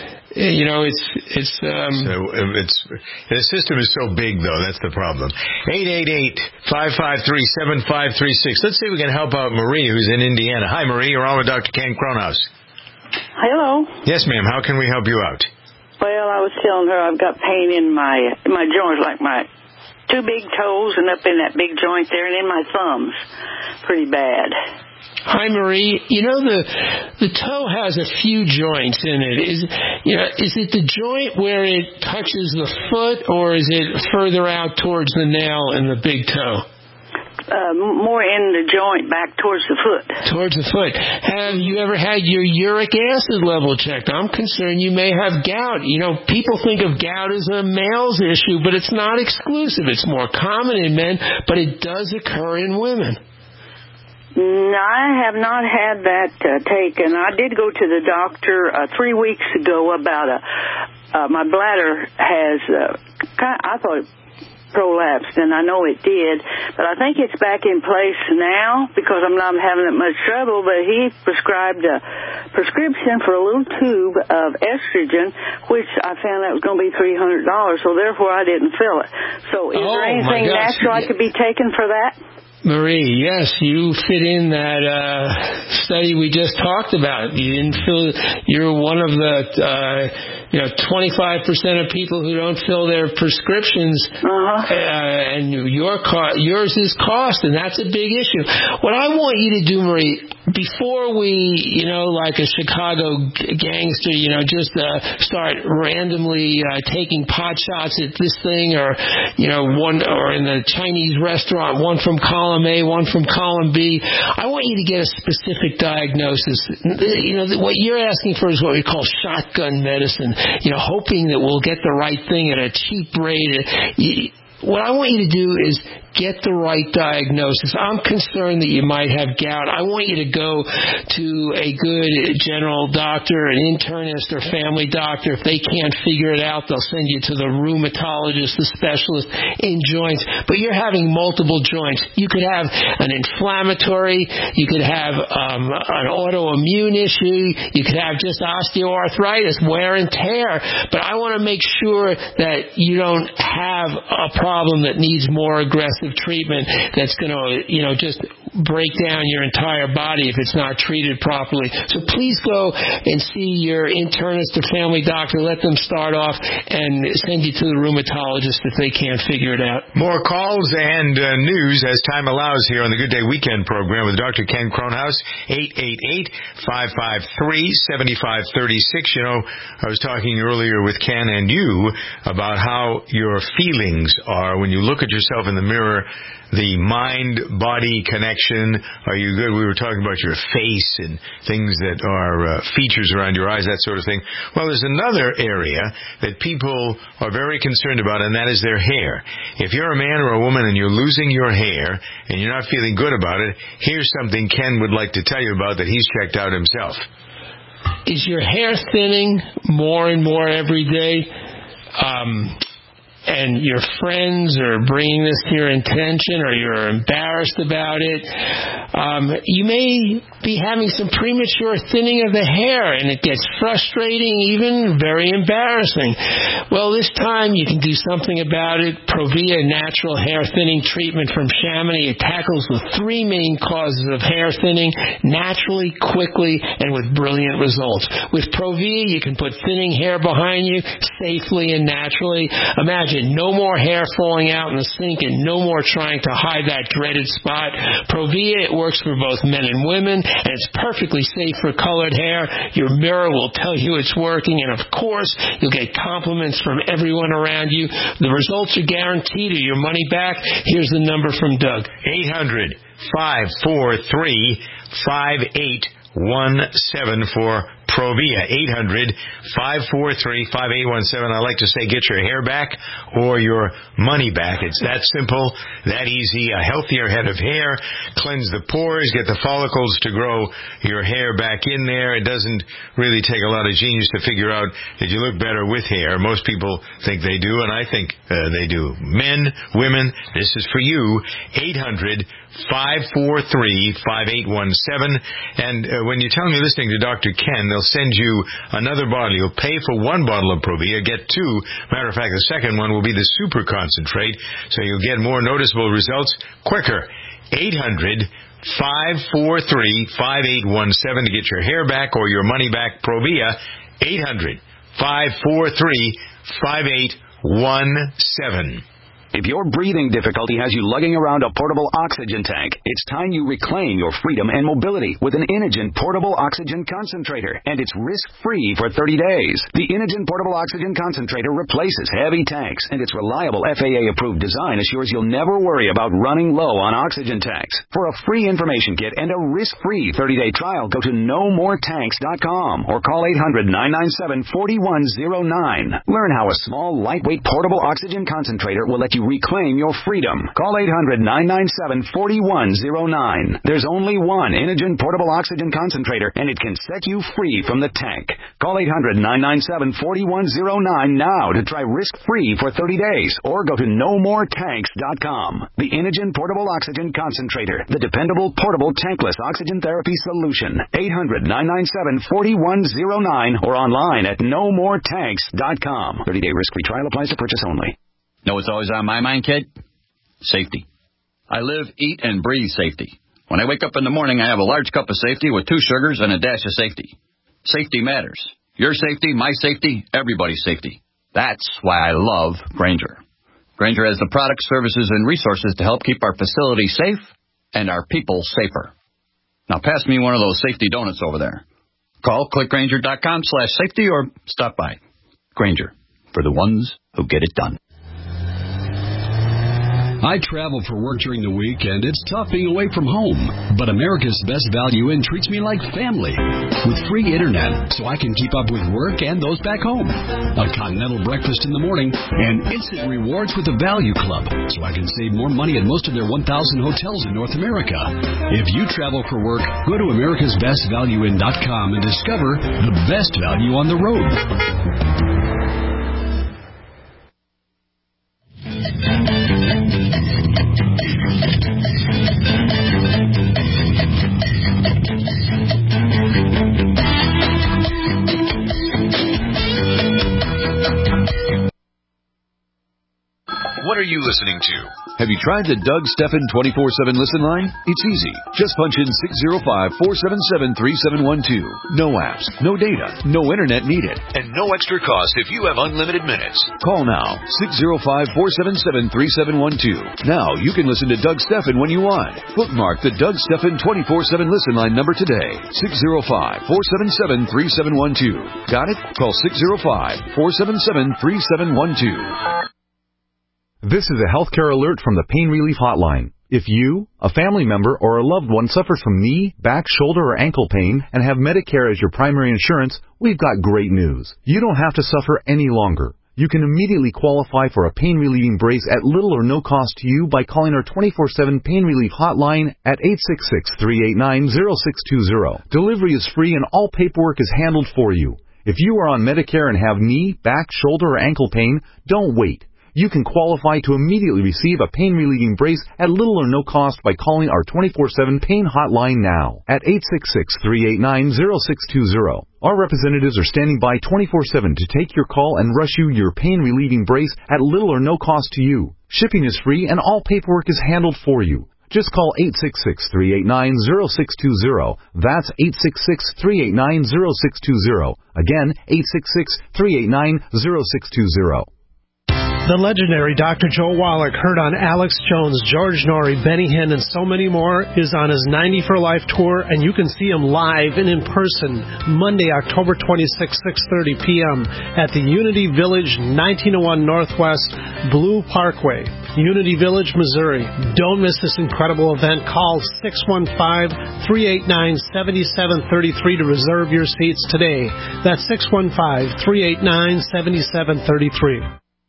You know, it's it's um so it's the system is so big, though. That's the problem. eight eight eight, five five three, seven five three six. Let's see if we can help out Marie, who's in Indiana. Hi, Marie. You're on with Doctor Ken Cronhaus. Hello. Yes, ma'am. How can we help you out? Well, I was telling her I've got pain in my in my joints, like my two big toes and up in that big joint there, and in my thumbs, pretty bad. Hi, Marie. You know, the the toe has a few joints in it. Is you know, is it the joint where it touches the foot, or is it further out towards the nail in the big toe? Uh, more in the joint, back towards the foot. Towards the foot. Have you ever had your uric acid level checked? I'm concerned you may have gout. You know, people think of gout as a male's issue, but it's not exclusive. It's more common in men, but it does occur in women. No, I have not had that uh, taken. I did go to the doctor uh, three weeks ago about a, uh, my bladder has, uh, kind of, I thought it prolapsed, and I know it did, but I think it's back in place now because I'm not having that much trouble, but he prescribed a prescription for a little tube of estrogen, which I found out was going to be three hundred dollars, so therefore I didn't fill it. So is oh, there anything natural I could be taking for that? Marie, yes, you fit in that uh, study we just talked about. You didn't fill. You're one of the, uh, you know, twenty-five percent of people who don't fill their prescriptions, uh-huh. uh, and your co- yours is cost, and that's a big issue. What I want you to do, Marie, before we, you know, like a Chicago g- gangster, you know, just uh, start randomly uh, taking pot shots at this thing, or, you know, one, or in the Chinese restaurant, one from column A, one from column B. I want you to get a specific diagnosis. You know, what you're asking for is what we call shotgun medicine, you know, hoping that we'll get the right thing at a cheap rate. What I want you to do is get the right diagnosis. I'm concerned that you might have gout. I want you to go to a good general doctor, an internist, or family doctor. If they can't figure it out, they'll send you to the rheumatologist, the specialist in joints. But you're having multiple joints. You could have an inflammatory, you could have um, an autoimmune issue, you could have just osteoarthritis, wear and tear. But I want to make sure that you don't have a problem that needs more aggressive treatment that's going to, you know, just break down your entire body if it's not treated properly. So please go and see your internist or family doctor. Let them start off and send you to the rheumatologist if they can't figure it out. More calls and uh, news as time allows here on the Good Day Weekend program with Doctor Ken Kronhaus, eight eight eight, five five three, seven five three six. You know, I was talking earlier with Ken and you about how your feelings are when you look at yourself in the mirror, the mind-body connection. Are you good? We were talking about your face and things that are uh, features around your eyes, that sort of thing. Well, there's another area that people are very concerned about, and that is their hair. If you're a man or a woman and you're losing your hair and you're not feeling good about it, here's something Ken would like to tell you about that he's checked out himself. Is your hair thinning more and more every day? Um... and your friends are bringing this to your attention, or you're embarrassed about it, um, you may be having some premature thinning of the hair, and it gets frustrating, even very embarrassing. Well, this time you can do something about it. Provia Natural Hair Thinning Treatment from Chamonix. It tackles the three main causes of hair thinning naturally, quickly, and with brilliant results. With Provia, you can put thinning hair behind you safely and naturally. Imagine no more hair falling out in the sink and no more trying to hide that dreaded spot. Provia, it works for both men and women, and it's perfectly safe for colored hair. Your mirror will tell you it's working, and of course, you'll get compliments from everyone around you. The results are guaranteed, or your money back. Here's the number from Doug. eight hundred, five four three, five eight one seven for Provia, eight hundred, five four three, five eight one seven. I like to say get your hair back or your money back. It's that simple, that easy. A healthier head of hair, cleanse the pores, get the follicles to grow your hair back in there. It doesn't really take a lot of genius to figure out that you look better with hair. Most people think they do, and I think uh, they do. Men, women, this is for you. eight hundred, five four three, five eight one seven. And uh, when you tell me you're listening to Doctor Ken, they'll send you another bottle. You'll pay for one bottle of Provia, get two. Matter of fact, the second one will be the super concentrate, so you'll get more noticeable results quicker. eight hundred, five four three, five eight one seven to get your hair back or your money back. Provia, eight hundred, five four three, five eight one seven. If your breathing difficulty has you lugging around a portable oxygen tank, it's time you reclaim your freedom and mobility with an Inogen Portable Oxygen Concentrator, and it's risk-free for thirty days. The Inogen Portable Oxygen Concentrator replaces heavy tanks, and its reliable F A A-approved design assures you'll never worry about running low on oxygen tanks. For a free information kit and a risk-free thirty-day trial, go to no more tanks dot com or call eight hundred, nine nine seven, four one zero nine. Learn how a small, lightweight portable oxygen concentrator will let you reclaim your freedom. Call eight hundred, nine nine seven, four one zero nine. There's only one Inogen Portable Oxygen Concentrator, and it can set you free from the tank. Call eight hundred, nine nine seven, four one zero nine now to try risk-free for thirty days, or go to no more tanks dot com. The Inogen Portable Oxygen Concentrator, the dependable portable tankless oxygen therapy solution. eight hundred, nine nine seven, four one zero nine or online at no more tanks dot com. thirty-day risk-free trial applies to purchase only. Know what's always on my mind, kid? Safety. I live, eat, and breathe safety. When I wake up in the morning, I have a large cup of safety with two sugars and a dash of safety. Safety matters. Your safety, my safety, everybody's safety. That's why I love Grainger. Grainger has the products, services, and resources to help keep our facilities safe and our people safer. Now pass me one of those safety donuts over there. Call clickgranger.com slash safety or stop by. Granger, for the ones who get it done. I travel for work during the week, and it's tough being away from home. But America's Best Value Inn treats me like family, with free internet so I can keep up with work and those back home, a continental breakfast in the morning, and instant rewards with the Value Club so I can save more money at most of their one thousand hotels in North America. If you travel for work, go to americas best value inn dot com and discover the best value on the road. What are you listening to? Have you tried the Doug Stephan twenty-four seven listen line? It's easy. Just punch in six zero five, four seven seven, three seven one two. No apps, no data, no internet needed, and no extra cost if you have unlimited minutes. Call now, six zero five, four seven seven, three seven one two. Now you can listen to Doug Stephan when you want. Bookmark the Doug Stephan twenty-four seven listen line number today. six zero five, four seven seven, three seven one two. Got it? Call six zero five, four seven seven, three seven one two. This is a healthcare alert from the Pain Relief Hotline. If you, a family member, or a loved one suffers from knee, back, shoulder, or ankle pain and have Medicare as your primary insurance, we've got great news. You don't have to suffer any longer. You can immediately qualify for a pain-relieving brace at little or no cost to you by calling our twenty-four seven Pain Relief Hotline at eight six six, three eight nine, zero six two zero. Delivery is free and all paperwork is handled for you. If you are on Medicare and have knee, back, shoulder, or ankle pain, don't wait. You can qualify to immediately receive a pain-relieving brace at little or no cost by calling our twenty-four seven Pain Hotline now at eight six six, three eight nine, zero six two zero. Our representatives are standing by twenty-four seven to take your call and rush you your pain-relieving brace at little or no cost to you. Shipping is free and all paperwork is handled for you. Just call eight six six, three eight nine, zero six two zero. That's eight six six, three eight nine, zero six two zero. Again, eight six six, three eight nine, zero six two zero. The legendary Doctor Joe Wallach, heard on Alex Jones, George Norrie, Benny Hinn, and so many more, is on his ninety for Life tour, and you can see him live and in person Monday, October twenty-sixth, six thirty p.m. at the Unity Village, nineteen oh one Northwest Blue Parkway, Unity Village, Missouri. Don't miss this incredible event. Call six one five, three eight nine, seven seven three three to reserve your seats today. That's six one five, three eight nine, seven seven three three.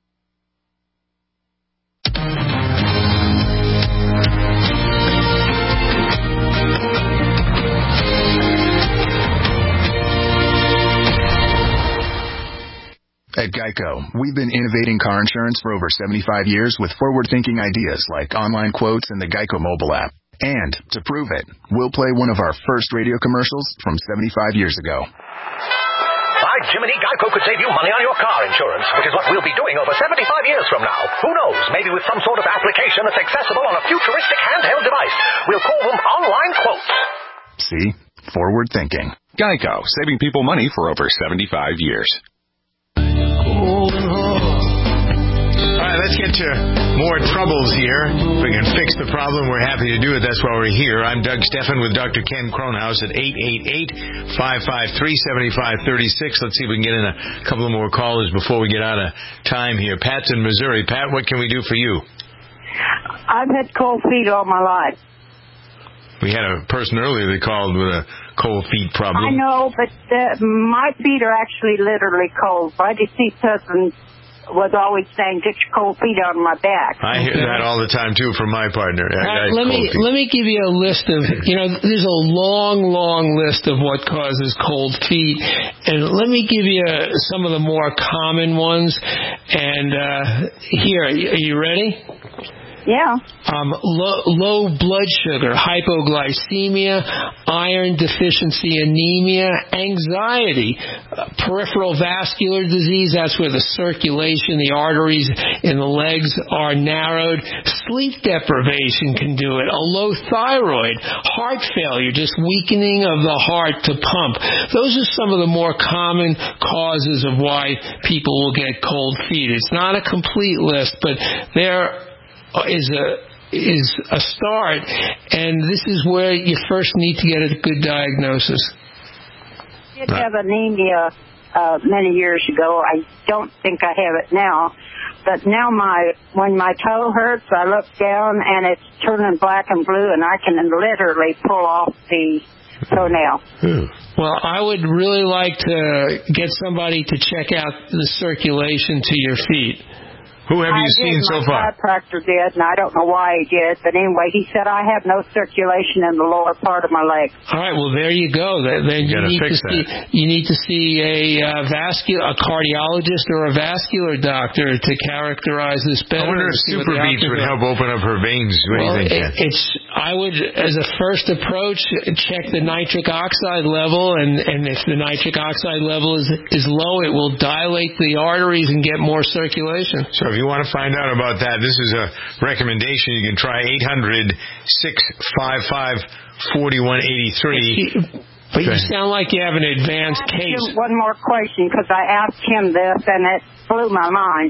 At Geico, we've been innovating car insurance for over seventy-five years with forward-thinking ideas like online quotes and the Geico mobile app. And to prove it, we'll play one of our first radio commercials from seventy-five years ago. By Jiminy, Geico could save you money on your car insurance, which is what we'll be doing over seventy-five years from now. Who knows, maybe with some sort of application that's accessible on a futuristic handheld device. We'll call them online quotes. See? Forward thinking. Geico, saving people money for over seventy-five years. All right, let's get to more troubles here. If we can fix the problem, we're happy to do it. That's why we're here. I'm Doug Stephan with Doctor Ken Kronhaus at eight eight eight, five five three, seven five three six. Let's see if we can get in a couple of more callers before we get out of time here. Pat's in Missouri. Pat, what can we do for you? I've had cold feet all my life. We had a person earlier that called with a cold feet problem. I know, but uh, my feet are actually literally cold. My deceased husband was always saying, get your cold feet out of my back. I hear that all the time, too, from my partner. Pat, let me feet. let me give you a list of, you know, there's a long, long list of what causes cold feet. And let me give you some of the more common ones. And uh, here, are you ready? Yeah. Um, low, low blood sugar, hypoglycemia, iron deficiency, anemia, anxiety, uh, peripheral vascular disease, that's where the circulation, the arteries in the legs are narrowed. Sleep deprivation can do it. A low thyroid, heart failure, just weakening of the heart to pump. Those are some of the more common causes of why people will get cold feet. It's not a complete list, but there is a is a start, and this is where you first need to get a good diagnosis. I did have anemia uh, many years ago. I don't think I have it now. But now my when my toe hurts, I look down and it's turning black and blue, and I can literally pull off the toenail. Hmm. Well, I would really like to get somebody to check out the circulation to your feet. Who have you I seen did, so my far? My chiropractor did, and I don't know why he did. But anyway, he said I have no circulation in the lower part of my leg. All right, well, there you go. Then you, you need fix to see that. you need to see a uh, vascular, a cardiologist or a vascular doctor to characterize this better. I wonder if Super Beats would help open up her veins. What well, do you think? It, it's I would, as a first approach, check the nitric oxide level, and, and if the nitric oxide level is is low, it will dilate the arteries and get more circulation. So if you want to find out about that, this is a recommendation. You can try eight hundred, six five five, four one eight three. But you sound like you have an advanced case. One more question, because I asked him this, and it blew my mind.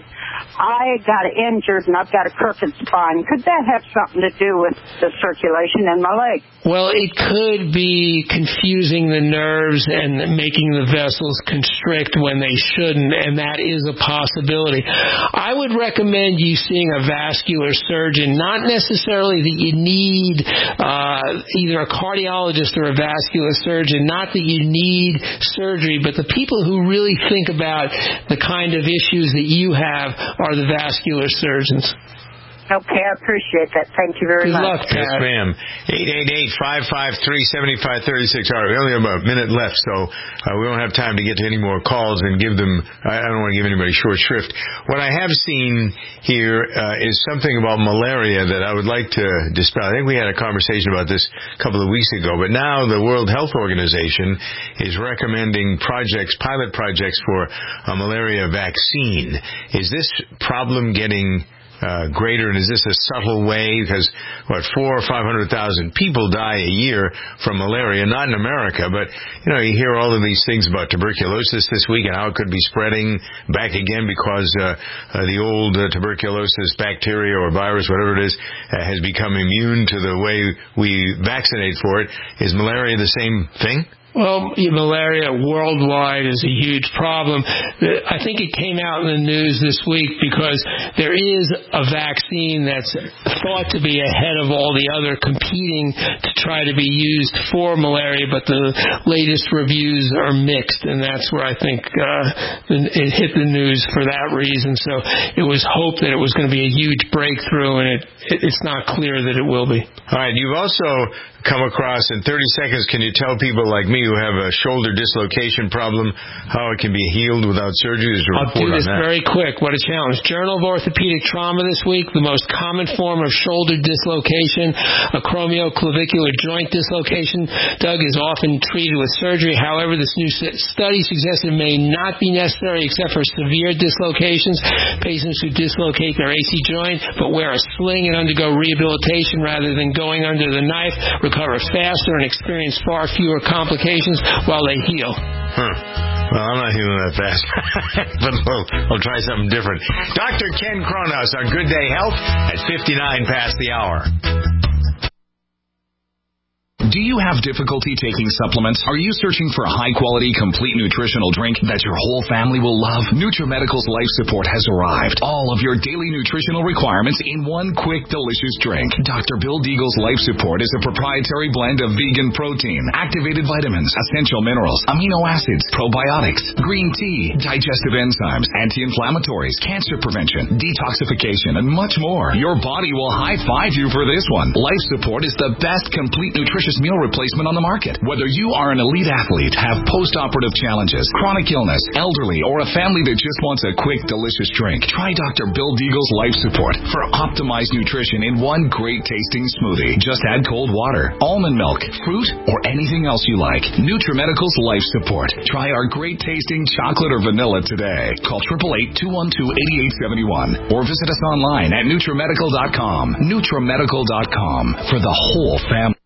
I got injured, and I've got a crooked spine. Could that have something to do with the circulation in my leg? Well, it could be confusing the nerves and making the vessels constrict when they shouldn't, and that is a possibility. I would recommend you seeing a vascular surgeon, not necessarily that you need uh, either a cardiologist or a vascular surgeon, not that you need surgery, but the people who really think about the kind of issues that you have are the vascular surgeons. Okay, I appreciate that. Thank you very Good much. luck, Yes, ma'am. eight eight eight, five five three, seven five three six. All right, we only have about a minute left, so uh, we don't have time to get to any more calls and give them, I, I don't want to give anybody short shrift. What I have seen here uh, is something about malaria that I would like to dispel. I think we had a conversation about this a couple of weeks ago, but now the World Health Organization is recommending projects, pilot projects for a malaria vaccine. Is this problem getting Uh, greater, and is this a subtle way? Because what, four or five hundred thousand people die a year from malaria, not in America, but you know, you hear all of these things about tuberculosis this week and how it could be spreading back again because uh, uh, the old uh, tuberculosis bacteria or virus, whatever it is, uh, has become immune to the way we vaccinate for it. Is malaria the same thing? Well, malaria worldwide is a huge problem. I think it came out in the news this week because there is a vaccine that's thought to be ahead of all the other competing to try to be used for malaria, but the latest reviews are mixed, and that's where I think uh, it hit the news for that reason. So it was hoped that it was going to be a huge breakthrough, and it, it's not clear that it will be. All right, you've also come across, in thirty seconds, can you tell people like me who have a shoulder dislocation problem how it can be healed without surgery? There's a I'll do report this on that. very quick. What a challenge. Journal of Orthopedic Trauma this week, the most common form of shoulder dislocation, acromioclavicular joint dislocation, Doug, is often treated with surgery. However, this new study suggests it may not be necessary except for severe dislocations. Patients who dislocate their A C joint but wear a sling and undergo rehabilitation rather than going under the knife recover faster and experience far fewer complications while they heal. Huh. Well, I'm not healing that fast, but we'll, we'll try something different. Doctor Ken Kronos on Good Day Health at fifty-nine past the hour. Do you have difficulty taking supplements? Are you searching for a high-quality, complete nutritional drink that your whole family will love? NutriMedical's Life Support has arrived. All of your daily nutritional requirements in one quick, delicious drink. Doctor Bill Deagle's Life Support is a proprietary blend of vegan protein, activated vitamins, essential minerals, amino acids, probiotics, green tea, digestive enzymes, anti-inflammatories, cancer prevention, detoxification, and much more. Your body will high-five you for this one. Life Support is the best complete nutritious meal replacement on the market. Whether you are an elite athlete, have post-operative challenges, chronic illness, elderly, or a family that just wants a quick, delicious drink, try Doctor Bill Deagle's Life Support for optimized nutrition in one great-tasting smoothie. Just add cold water, almond milk, fruit, or anything else you like. NutriMedical's Life Support. Try our great-tasting chocolate or vanilla today. Call eight eight eight, two one two, eight eight seven one or visit us online at NutriMedical dot com. NutriMedical dot com for the whole family.